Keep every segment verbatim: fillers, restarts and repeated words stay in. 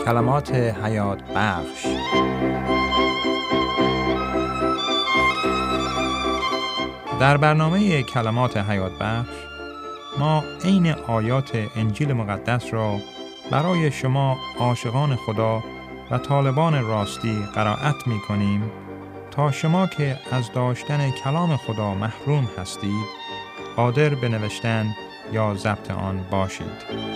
کلمات حیات بخش. در برنامه کلمات حیات بخش ما عین آیات انجیل مقدس را برای شما عاشقان خدا و طالبان راستی قرائت می کنیم تا شما که از داشتن کلام خدا محروم هستید قادر به نوشتن یا ضبط آن باشید.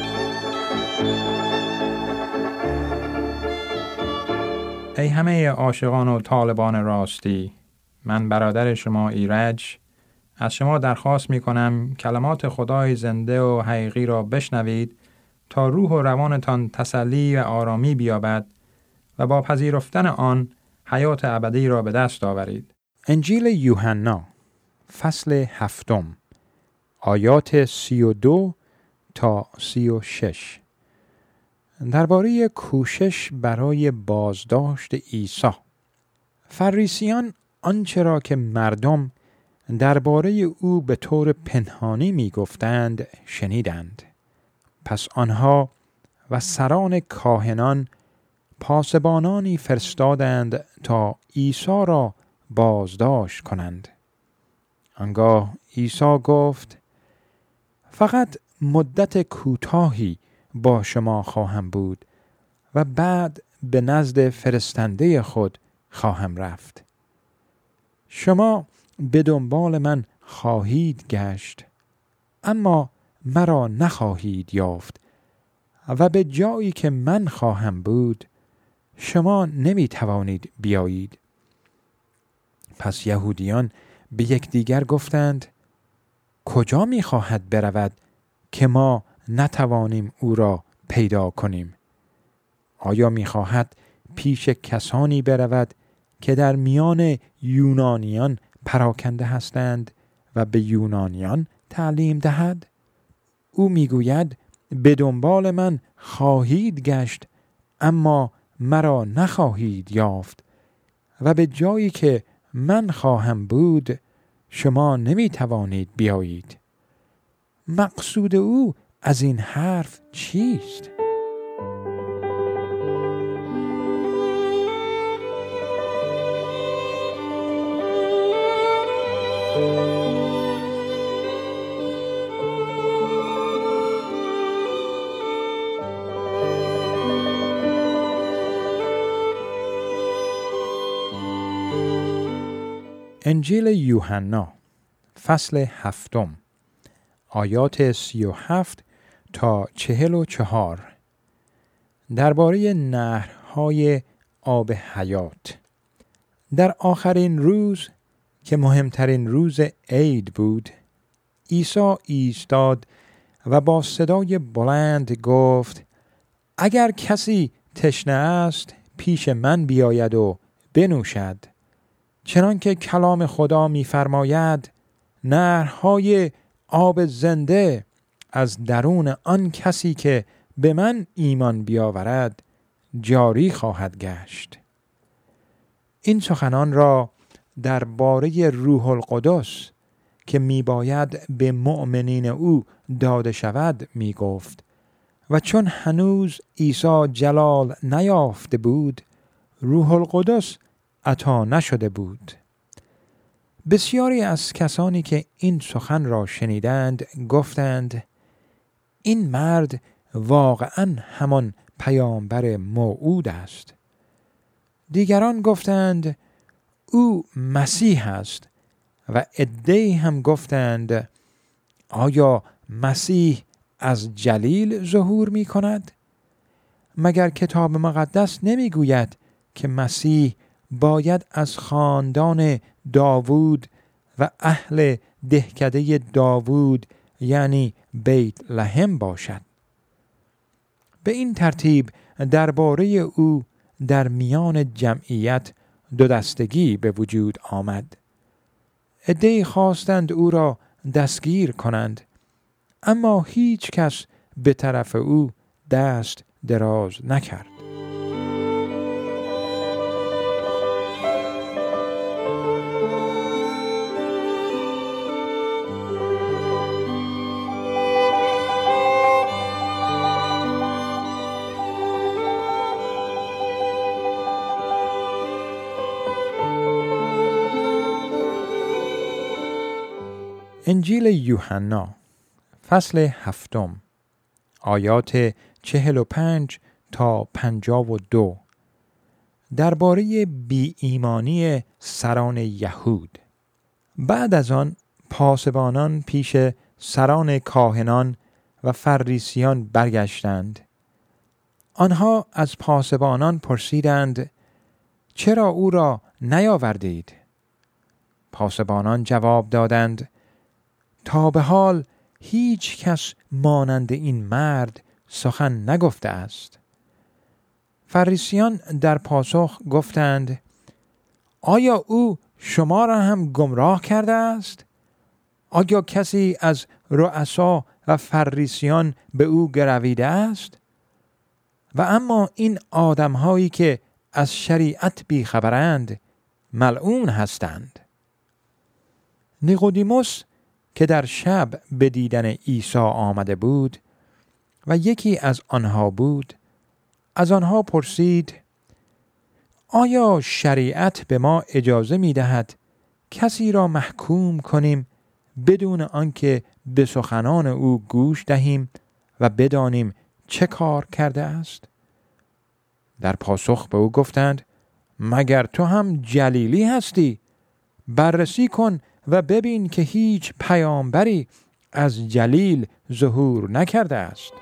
ای همه عاشقان و طالبان راستی، من برادر شما ایرج از شما درخواست می کنم کلمات خدای زنده و حقیقی را بشنوید تا روح و روانتان تسلی و آرامی بیابد و با پذیرفتن آن حیات ابدی را به دست آورید. انجیل یوحنا فصل هفتم آیات سی و دو تا سی و شش درباره کوشش برای بازداشت عیسی. فریسیان آنچه را که مردم درباره او به طور پنهانی می گفتند شنیدند. پس آنها و سران کاهنان پاسبانانی فرستادند تا عیسی را بازداشت کنند. آنگاه عیسی گفت: فقط مدت کوتاهی با شما خواهم بود و بعد به نزد فرستنده خود خواهم رفت. شما به دنبال من خواهید گشت اما مرا نخواهید یافت و به جایی که من خواهم بود شما نمی توانید بیایید. پس یهودیان به یکدیگر گفتند: کجا می خواهد برود که ما نتوانیم او را پیدا کنیم؟ آیا می خواهد پیش کسانی برود که در میان یونانیان پراکنده هستند و به یونانیان تعلیم دهد؟ او می گوید به دنبال من خواهید گشت اما مرا نخواهید یافت و به جایی که من خواهم بود شما نمی توانید بیایید. مقصود او از این حرف چیست؟ انجیل یوحنا فصل هفتم آیات سی و هفت تا چهل و چهار درباره نهرهای آب حیات. در آخرین روز که مهمترین روز عید بود، عیسی ایستاد و با صدای بلند گفت: اگر کسی تشنه است پیش من بیاید و بنوشد. چنانکه کلام خدا می‌فرماید نهرهای آب زنده از درون آن کسی که به من ایمان بیاورد جاری خواهد گشت. این سخنان را درباره روح القدس که میباید به مؤمنین او داده شود میگفت و چون هنوز عیسی جلال نیافته بود روح القدس عطا نشده بود. بسیاری از کسانی که این سخن را شنیدند گفتند: این مرد واقعاً همان پیامبر موعود است. دیگران گفتند: او مسیح است و عده‌ای هم گفتند: آیا مسیح از جلیل ظهور می کند؟ مگر کتاب مقدس نمی گوید که مسیح باید از خاندان داوود و اهل دهکده داوود یعنی بیت لحم باشد؟ به این ترتیب درباره او در میان جمعیت دو دستگی به وجود آمد. عده‌ای خواستند او را دستگیر کنند اما هیچ کس به طرف او دست دراز نکرد. انجیل یوحنا فصل هفتم آیات چهل و پنج تا پنجاه و دو درباره بی ایمانی سران یهود. بعد از آن پاسبانان پیش سران کاهنان و فریسیان برگشتند. آنها از پاسبانان پرسیدند چرا او را نیاوردید؟ پاسبانان جواب دادند تا به حال هیچ کس مانند این مرد سخن نگفته است. فریسیان در پاسخ گفتند آیا او شما را هم گمراه کرده است؟ آیا کسی از رؤسا و فریسیان به او گرویده است؟ و اما این آدم‌هایی که از شریعت بیخبرند ملعون هستند. نیقودیموس که در شب به دیدن عیسی آمده بود و یکی از آنها بود، از آنها پرسید آیا شریعت به ما اجازه می دهد کسی را محکوم کنیم بدون آنکه به سخنان او گوش دهیم و بدانیم چه کار کرده است؟ در پاسخ به او گفتند مگر تو هم جلیلی هستی؟ بررسی کن و ببین که هیچ پیامبری از جلیل ظهور نکرده است.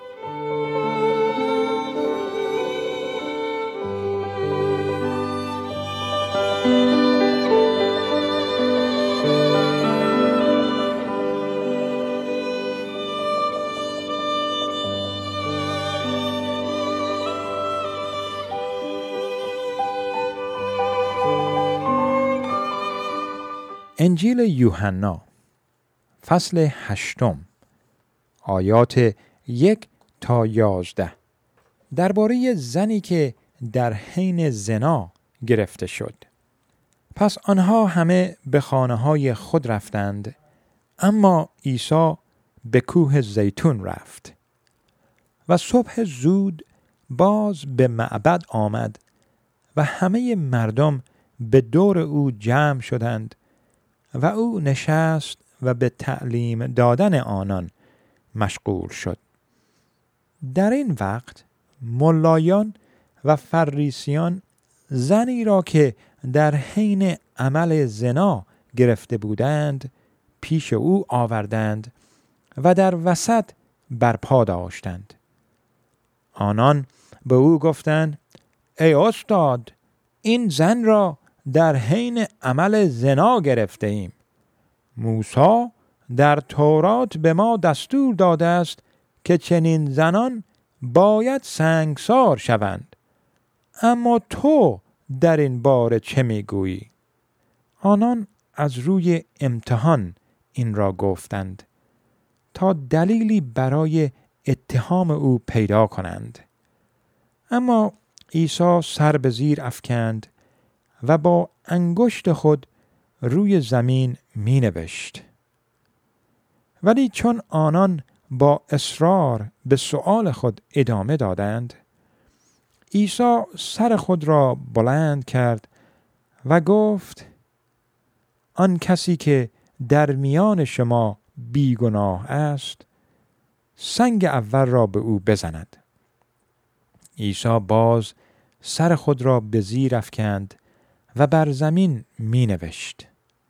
انجیل یوحنا فصل هشتم آیات یک تا یازده درباره زنی که در حین زنا گرفته شد. پس آنها همه به خانه‌های خود رفتند، اما عیسی به کوه زیتون رفت. و صبح زود باز به معبد آمد و همه مردم به دور او جمع شدند و او نشست و به تعلیم دادن آنان مشغول شد. در این وقت ملایان و فریسیان زنی را که در حین عمل زنا گرفته بودند پیش او آوردند و در وسط برپا داشتند. آنان به او گفتند ای استاد، این زن را در حین عمل زنا گرفته ایم. موسی در تورات به ما دستور داده است که چنین زنان باید سنگسار شوند. اما تو در این باره چه میگویی؟ آنان از روی امتحان این را گفتند تا دلیلی برای اتهام او پیدا کنند. اما عیسی سر به زیر افکند و با انگشت خود روی زمین می نوشت. ولی چون آنان با اصرار به سؤال خود ادامه دادند، عیسی سر خود را بلند کرد و گفت آن کسی که در میان شما بیگناه است سنگ اول را به او بزند. عیسی باز سر خود را به زیر افکند و بر زمین می نوشت.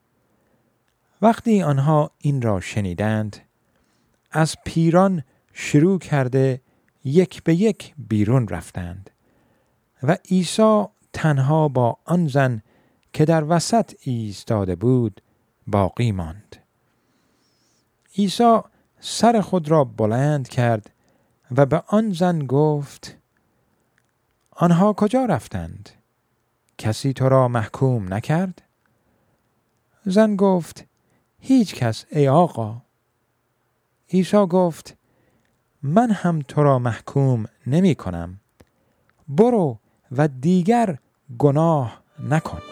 وقتی آنها این را شنیدند، از پیران شروع کرده یک به یک بیرون رفتند و عیسی تنها با آن زن که در وسط ایستاده بود باقی ماند. عیسی سر خود را بلند کرد و به آن زن گفت آنها کجا رفتند؟ کسی تو را محکوم نکرد؟ زن گفت هیچ کس ای آقا. عیسی گفت من هم تو را محکوم نمی کنم. برو و دیگر گناه نکن.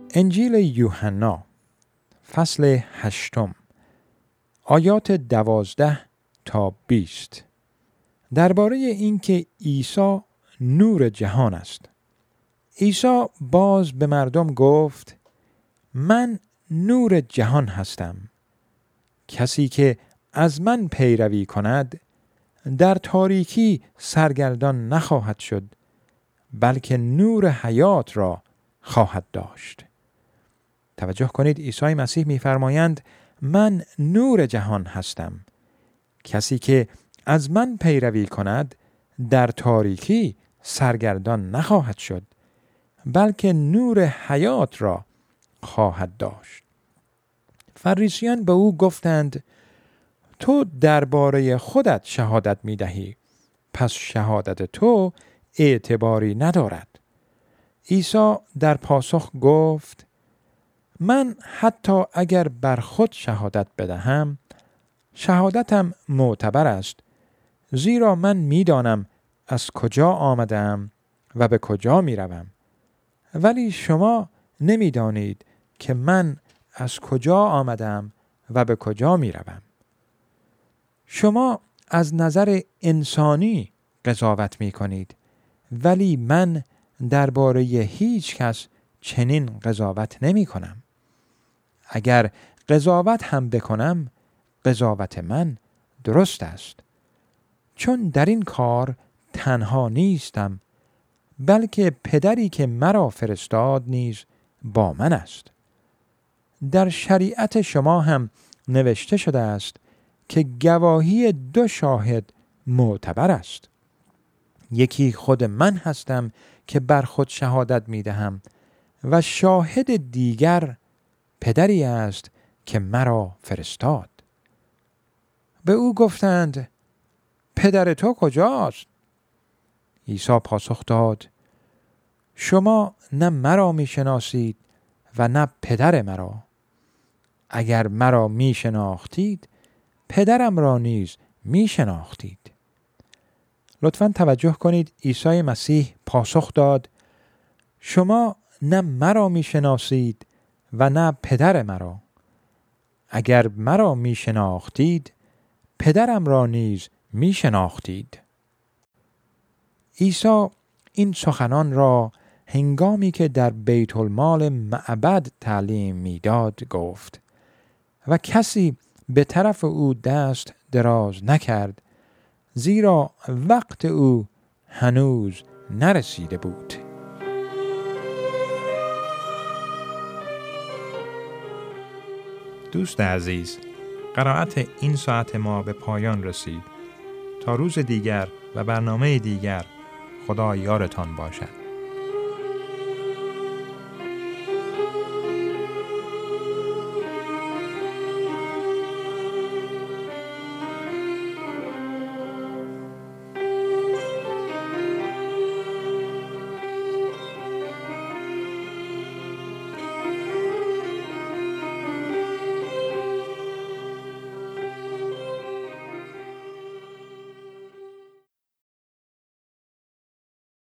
انجیل یوحنا فصل هشتم آیات دوازده تا بیست درباره اینکه عیسی نور جهان است. عیسی باز به مردم گفت: من نور جهان هستم. کسی که از من پیروی کند در تاریکی سرگردان نخواهد شد، بلکه نور حیات را خواهد داشت. توجه کنید، عیسی مسیح می‌فرمایند من نور جهان هستم. کسی که از من پیروی کند در تاریکی سرگردان نخواهد شد، بلکه نور حیات را خواهد داشت. فریسیان به او گفتند: تو درباره خودت شهادت می‌دهی، پس شهادت تو اعتباری ندارد. عیسی در پاسخ گفت: من حتی اگر بر خود شهادت بدهم، شهادتم معتبر است، زیرا من می‌دانم از کجا آمدم و به کجا می‌روم، ولی شما نمی‌دانید که من از کجا آمدم و به کجا می‌روم. شما از نظر انسانی قضاوت می‌کنید، ولی من درباره هیچ کس چنین قضاوت نمی‌کنم. اگر قضاوت هم بکنم، قضاوت من درست است، چون در این کار تنها نیستم، بلکه پدری که مرا فرستاد نیز با من است. در شریعت شما هم نوشته شده است که گواهی دو شاهد معتبر است. یکی خود من هستم که بر خود شهادت می دهم و شاهد دیگر پدری است که مرا فرستاد. به او گفتند: پدر تو کجاست؟ عیسی پاسخ داد: شما نه مرا می شناسید و نه پدر مرا. اگر مرا می شناختید، پدرم را نیز می شناختید. لطفاً توجه کنید، عیسی مسیح پاسخ داد: شما نه مرا می شناسید و نه پدر مرا. اگر مرا می شناختید، پدرم را نیز می شناختید. عیسی این سخنان را هنگامی که در بیت المال معبد تعلیم میداد گفت و کسی به طرف او دست دراز نکرد، زیرا وقت او هنوز نرسیده بود. دوست عزیز، قرائت این ساعت ما به پایان رسید. تا روز دیگر و برنامه دیگر، خدا یارتان باشد.